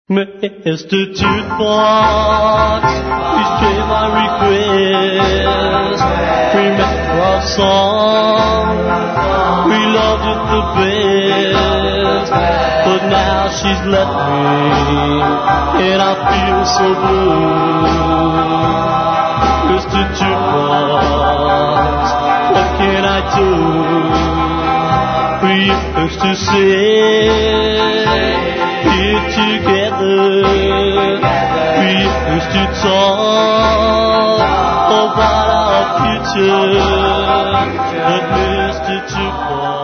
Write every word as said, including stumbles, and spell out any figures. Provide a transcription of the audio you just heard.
Mister Jukebox, please play my request. Remember our song, we loved it the best. But now she's left me, and I feel so blue. Mister Jukebox, what can I do? We used to say, here together, we used to talk about our future, but Mister Jukebox